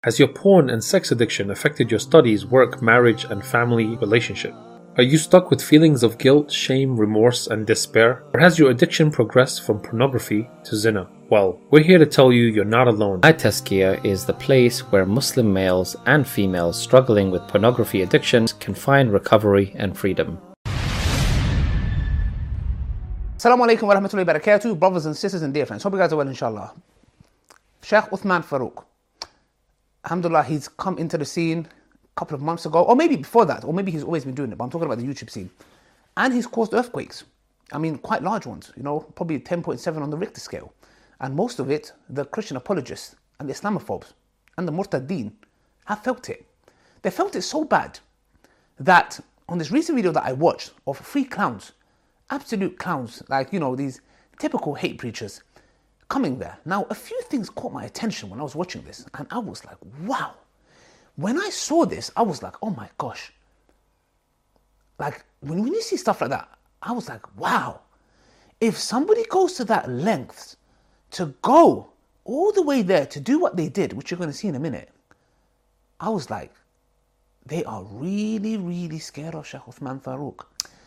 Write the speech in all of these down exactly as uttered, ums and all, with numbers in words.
Has your porn and sex addiction affected your studies, work, marriage, and family relationship? Are you stuck with feelings of guilt, shame, remorse, and despair? Or has your addiction progressed from pornography to zina? Well, we're here to tell you you're not alone. iTazkiyah is the place where Muslim males and females struggling with pornography addictions can find recovery and freedom. Assalamu alaikum wa rahmatullahi wa barakatuh, brothers and sisters and dear friends. Hope you guys are well, inshallah. Sheikh Uthman Farooq. Alhamdulillah, he's come into the scene a couple of months ago, or maybe before that, or maybe he's always been doing it, but I'm talking about the YouTube scene. And he's caused earthquakes. I mean, quite large ones, you know, probably ten point seven on the Richter scale. And most of it, the Christian apologists and the Islamophobes and the Murtadeen have felt it. They felt it so bad that on this recent video that I watched of three clowns, absolute clowns, like, you know, these typical hate preachers, coming there. Now, a few things caught my attention when I was watching this, and I was like, wow. When I saw this, I was like, oh my gosh. Like, when, when you see stuff like that, I was like, wow. If somebody goes to that length to go all the way there to do what they did, which you're going to see in a minute, I was like, they are really, really scared of Sheikh Uthman Farooq.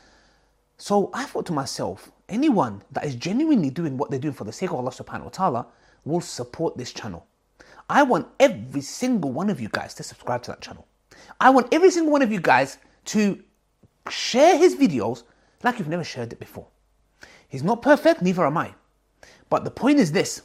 So I thought to myself, anyone that is genuinely doing what they're doing for the sake of Allah subhanahu wa ta'ala will support this channel. I want every single one of you guys to subscribe to that channel. I want every single one of you guys to share his videos like you've never shared it before. He's not perfect, neither am I. But the point is this.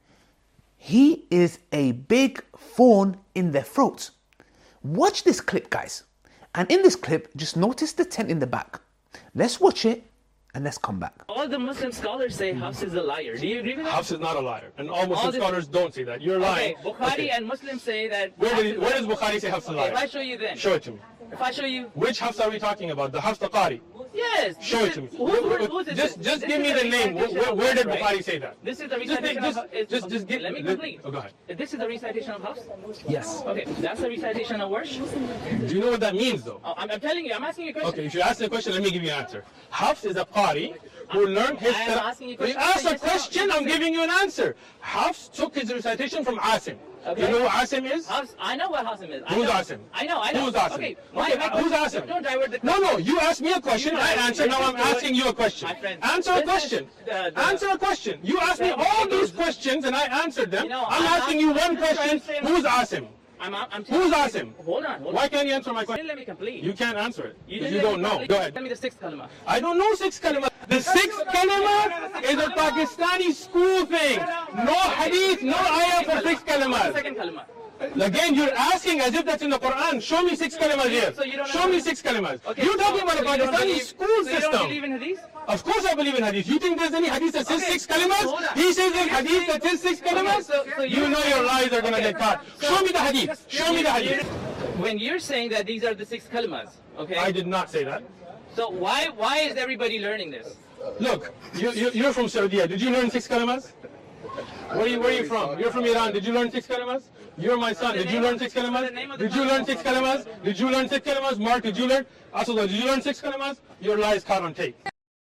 He is a big thorn in their throats. Watch this clip, guys. And in this clip, just notice the tent in the back. Let's watch it and let's come back. All the Muslim scholars say Hafs is a liar. Do you agree with that? Hafs is not a liar. And all Muslim all this... scholars don't say that. You're lying. Okay, Bukhari okay. and Muslims say that... Where, did, where does Bukhari say Hafs is a liar? If I show you then. Show it to me. If I show you... Which Hafs are we talking about? The Hafs Qari? Yes. Show it to me. Who, who, who is just this? just this give me the name. Where, where did Bukhari right? say that? This is the just, recitation just, of... Just, just, just give... Let me complete. Oh, go ahead. This is the recitation of Hafs? Yes. Okay, that's the recitation of Warsh? Do you know what that means, though? Oh, I'm, I'm telling you, I'm asking you a question. Okay, if you ask me a question, let me give you an answer. Hafs is a Qari who learned his... I am asking you a question. You asked a Yes, question, I'm giving you an answer. Hafs took his recitation from Asim. Okay. You know what Asim is? Hafs, I know what Hasim is. I Who's know. Asim? I know, I know. Who's Asim? Okay, okay, my, my who's question, Asim? Don't divert the No, question. no, you asked me a question, You I know, answered, now I'm this is asking you a question. My friend, Answer a this question. is the- the- Answer a question. You asked me all those questions and I answered them. You know, I'm I'm asking you not- one I'm just question. trying to say- Who's Asim? I'm, I'm Who's you- Asim? Hold on, hold Why on. can't you answer my You question? didn't let me complete. You can't answer it. You, Because didn't you let me don't know. complete. Go ahead. Tell me the sixth kalima. I don't know six kalima. The sixth kalima is a Pakistani school thing. No hadith, no ayah for six kalimas. Second kalima. Again, you're asking as if that's in the Quran. Show me six kalimas here. So you don't Show know- me six kalimas. Okay, You're talking so- about a so you don't Pakistani believe- school so you system. don't believe in hadith? Of course I believe in hadith. You think there's any hadith that says Okay, six hold kalimas? on. He says there's hadith that says six kalimas? Okay, so- so you you- know your lies are going to Okay, get caught. so- Show me the hadith. Show me the hadith. When you're saying that these are the six kalimas, okay? I did not say that. So why why is everybody learning this? Look, you, you, you're from Saudi. Did you learn six kalimas? Where are you, where are you from? You're from Iran. Did you learn six kalimas? You're my son. Did you learn six kalimas? Did you learn six kalimas? Did you learn six kalimas? Mark, did you learn? Asullah, did you learn six kalimas? Your lies caught on tape.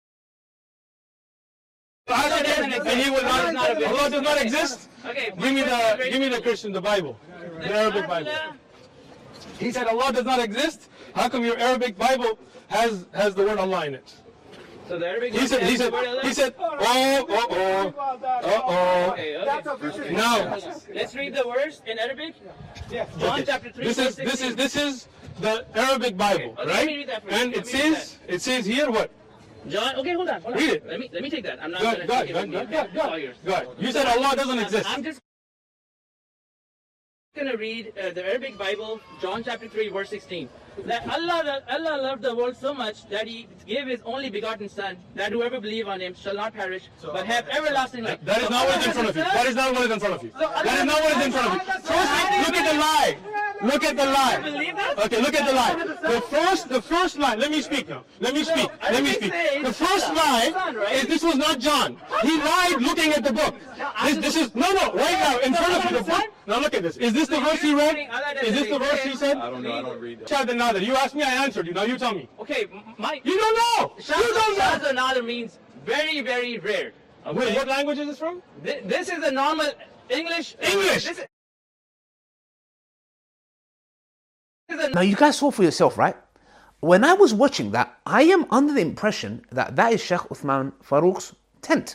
And he will not, Allah does not exist. Okay. Give me the, give me the Christian, the Bible, the Arabic Bible. He said Allah does not exist. How come your Arabic Bible has has the word Allah in it? So the Arabic He said, he said, he said, oh, oh, oh, oh, Okay, okay. oh. Now, Let's read the verse in Arabic. John chapter three. this is verse this is sixteen. this is the Arabic Bible, Okay, let me right? read that for you. And Let it me read says it says here what? John. Okay, hold on. Hold on. Read it. Let me let me take that. I'm not God, gonna God, take it God, from God, you. God, It's all God, yours. God. You said Allah doesn't I'm- exist. I'm just gonna read uh, the Arabic Bible, John chapter three, verse sixteen. That Allah, Allah loved the world so much that He gave His only begotten Son, that whoever believe on Him shall not perish, but have everlasting life. That is not what is in front of you. That is not what is in front of you. That is not what is in front of you. First, look at the lie. Look at the lie. Believe that? Okay, look at the lie. The first, the first line. Let me speak now. Let me speak. Let me speak. The first lie is this was not John. He lied looking at the book. This, this is no, no. Right now, in front of you, the book. Now look at this. Is this the verse he read? Is this the verse he said? I don't know. I don't read that. Shahad al-Nadr. You asked me, I answered you. Now you tell me. Okay, my You don't know. You don't know. Shahad al-Nadr means very, very rare. Okay? Wait, what language is this from? Th- This is a normal English. English. This is, the... Now you guys saw for yourself, right? When I was watching that, I am under the impression that that is Sheikh Uthman Farouk's tent.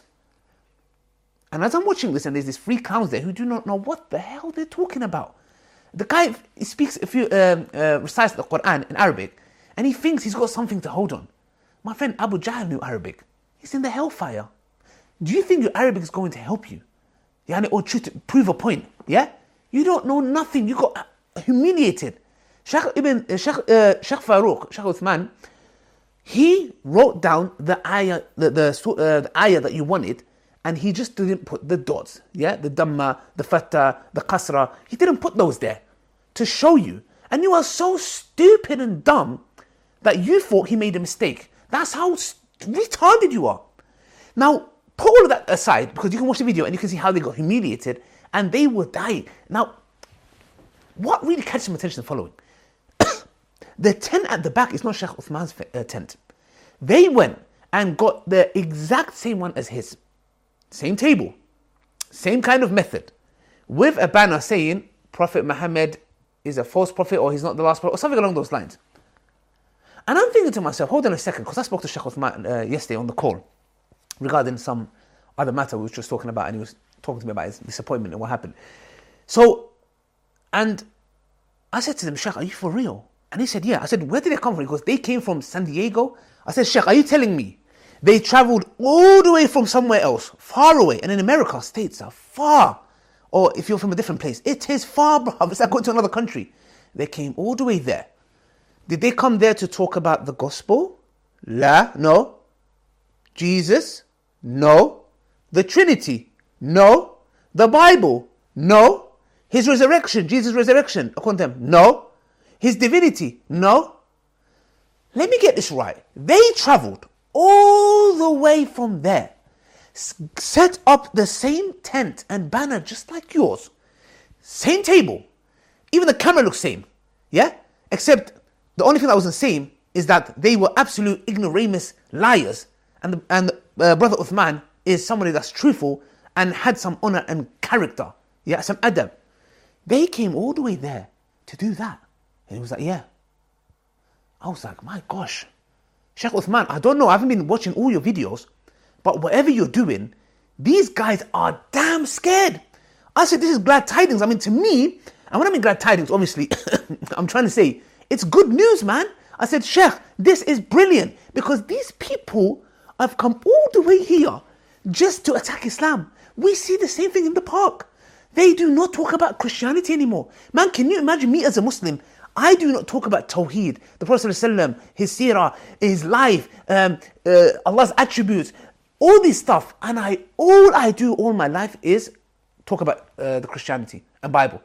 And as I'm watching this, and there's these three clowns there who do not know what the hell they're talking about. The guy, he speaks, if you um, uh, recites the Quran in Arabic, and he thinks he's got something to hold on. My friend Abu Jahl knew Arabic. He's in the hellfire. Do you think your Arabic is going to help you? Yani, or to prove a point? Yeah? You don't know nothing. You got humiliated. Sheikh Ibn uh, Sheikh, uh, Sheikh Farouk, Sheikh Uthman, he wrote down the ayah, the the, uh, the ayah that you wanted, and he just didn't put the dots, yeah, the damma, the fatha, the qasra. He didn't put those there to show you, and you are so stupid and dumb that you thought he made a mistake. That's how st- retarded you are. Now, put all of that aside, because you can watch the video and you can see how they got humiliated, and they were dying. Now, what really catches my attention is the following. The tent at the back is not Sheikh Uthman's uh, tent. They went and got the exact same one as his. Same table. Same kind of method. With a banner saying, Prophet Muhammad is a false prophet, or he's not the last prophet, or something along those lines. And I'm thinking to myself, hold on a second, because I spoke to Sheikh Uthman uh, yesterday on the call regarding some other matter we were just talking about, and he was talking to me about his disappointment and what happened. So, and I said to them, Sheikh, are you for real? And he said, yeah. I said, where did they come from? Because they came from San Diego. I said, Sheikh, are you telling me they traveled all the way from somewhere else, far away? And in America, states are far. Or if you're from a different place, it is far, bro. It's like going to another country. They came all the way there. Did they come there to talk about the gospel? La, no. Jesus? No. The Trinity? No. The Bible? No. His resurrection, Jesus' resurrection, according to them? No. His divinity? No. Let me get this right. They traveled all the way from there, set up the same tent and banner just like yours, same table, even the camera looks same, yeah? Except the only thing that wasn't the same is that they were absolute ignoramus liars, and the, and uh, Brother Uthman is somebody that's truthful and had some honor and character, yeah, some adab. They came all the way there to do that. And he was like, yeah. I was like, my gosh. Sheikh Uthman, I don't know, I haven't been watching all your videos, but whatever you're doing, these guys are damn scared. I said, this is glad tidings. I mean, to me, and when I mean glad tidings, obviously, I'm trying to say, it's good news, man. I said, Sheikh, this is brilliant, because these people have come all the way here just to attack Islam. We see the same thing in the park. They do not talk about Christianity anymore. Man, can you imagine me as a Muslim? I do not talk about Tawheed, the Prophet ﷺ, his seerah, his life, um, uh, Allah's attributes, all this stuff. And I, all I do all my life is talk about uh, the Christianity and Bible.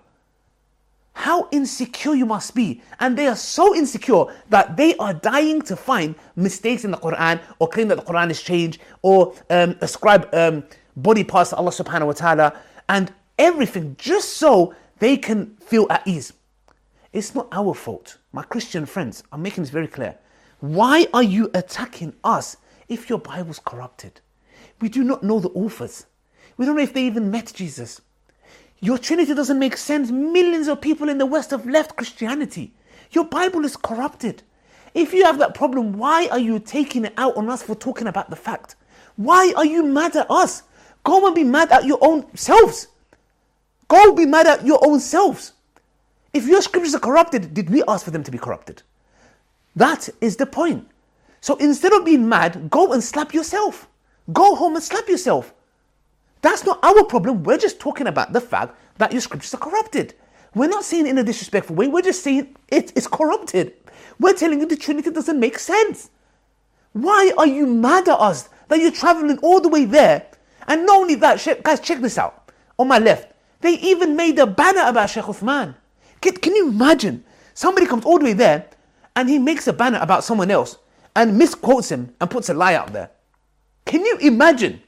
How insecure you must be. And they are so insecure that they are dying to find mistakes in the Quran, or claim that the Quran is changed, or um, ascribe um, body parts to Allah subhanahu wa ta'ala, and everything just so they can feel at ease. It's not our fault. My Christian friends, I'm making this very clear. Why are you attacking us if your Bible's corrupted? We do not know the authors. We don't know if they even met Jesus. Your Trinity doesn't make sense. Millions of people in the West have left Christianity. Your Bible is corrupted. If you have that problem, why are you taking it out on us for talking about the fact? Why are you mad at us? Go and be mad at your own selves. Go be mad at your own selves. If your scriptures are corrupted, did we ask for them to be corrupted? That is the point. So instead of being mad, go and slap yourself. Go home and slap yourself. That's not our problem. We're just talking about the fact that your scriptures are corrupted. We're not saying it in a disrespectful way. We're just saying it is corrupted. We're telling you the Trinity doesn't make sense. Why are you mad at us that you're traveling all the way there? And not only that, guys, check this out. On my left, they even made a banner about Sheikh Uthman. Can, can you imagine? Somebody comes all the way there and he makes a banner about someone else and misquotes him and puts a lie out there. Can you imagine?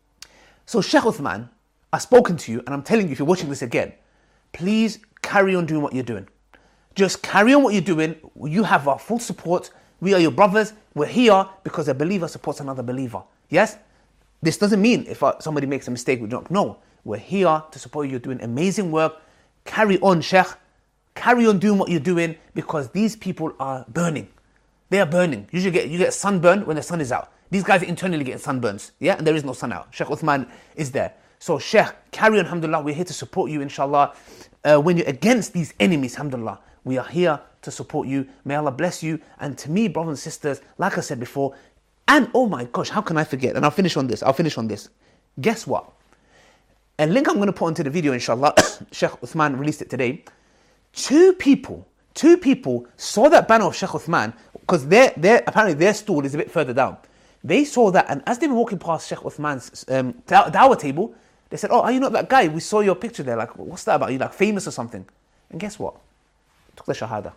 So Sheikh Uthman, I've spoken to you, and I'm telling you, if you're watching this again, please carry on doing what you're doing. Just carry on what you're doing. You have our full support. We are your brothers. We're here because a believer supports another believer. Yes? This doesn't mean if somebody makes a mistake, we don't. No. We're here to support you. You're doing amazing work. Carry on, Sheikh. Carry on doing what you're doing because these people are burning. They are burning. Usually get, you get sunburn when the sun is out. These guys are internally getting sunburns, yeah? And there is no sun out. Sheikh Uthman is there. So Sheikh, carry on, alhamdulillah. We're here to support you, inshallah. Uh, when you're against these enemies, alhamdulillah, we are here to support you. May Allah bless you. And to me, brothers and sisters, like I said before, and oh my gosh, how can I forget? And I'll finish on this. I'll finish on this. Guess what? A link I'm going to put into the video, inshallah. Sheikh Uthman released it today. Two people, two people saw that banner of Sheikh Uthman because their, their, apparently their stool is a bit further down. They saw that, and as they were walking past Sheikh Uthman's um, dawah table, they said, oh, are you not that guy? We saw your picture there. Like, what's that about? Are you like famous or something? And guess what? Took the shahada.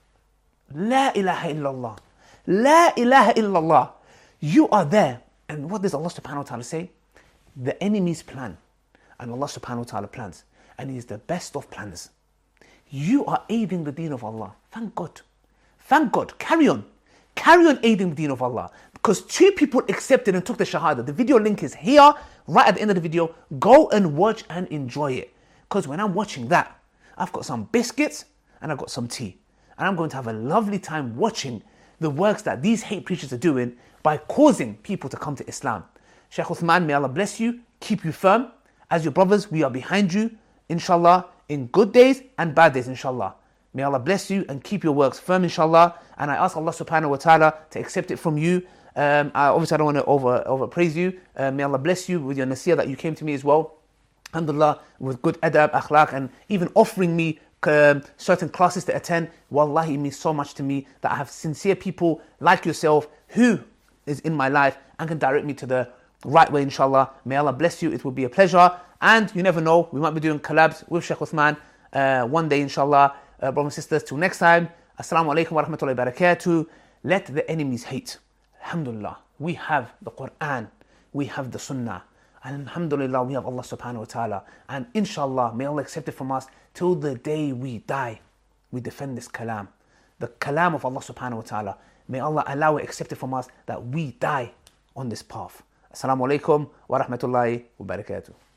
La ilaha illallah. La ilaha illallah. You are there. And what does Allah subhanahu wa ta'ala say? The enemy's plan. And Allah subhanahu wa ta'ala plans. And He is the best of planners. You are aiding the deen of Allah. Thank God. Thank God. Carry on. Carry on aiding the deen of Allah. Because two people accepted and took the shahada. The video link is here, right at the end of the video. Go and watch and enjoy it. Because when I'm watching that, I've got some biscuits and I've got some tea. And I'm going to have a lovely time watching the works that these hate preachers are doing by causing people to come to Islam. Shaykh Uthman, may Allah bless you, keep you firm. As your brothers, we are behind you, inshallah, in good days and bad days, inshallah. May Allah bless you and keep your works firm, inshallah. And I ask Allah subhanahu wa ta'ala to accept it from you. Um, I, obviously, I don't want to over, over praise you. Uh, may Allah bless you with your nasiyah that you came to me as well. Alhamdulillah, with good adab, akhlaq, and even offering me um, certain classes to attend. Wallahi, it means so much to me that I have sincere people like yourself who is in my life and can direct me to the right way, inshallah. May Allah bless you. It will be a pleasure. And you never know, we might be doing collabs with Sheikh Uthman uh, one day, inshallah. Uh, brothers and sisters, till next time. Assalamu alaikum wa rahmatullahi wa barakatuh. Let the enemies hate. Alhamdulillah, we have the Quran, we have the Sunnah, and alhamdulillah, we have Allah subhanahu wa ta'ala. And inshallah, may Allah accept it from us till the day we die. We defend this kalam, the kalam of Allah subhanahu wa ta'ala. May Allah allow it, accept it from us, that we die on this path. Assalamu alaikum wa rahmatullahi wa barakatuh.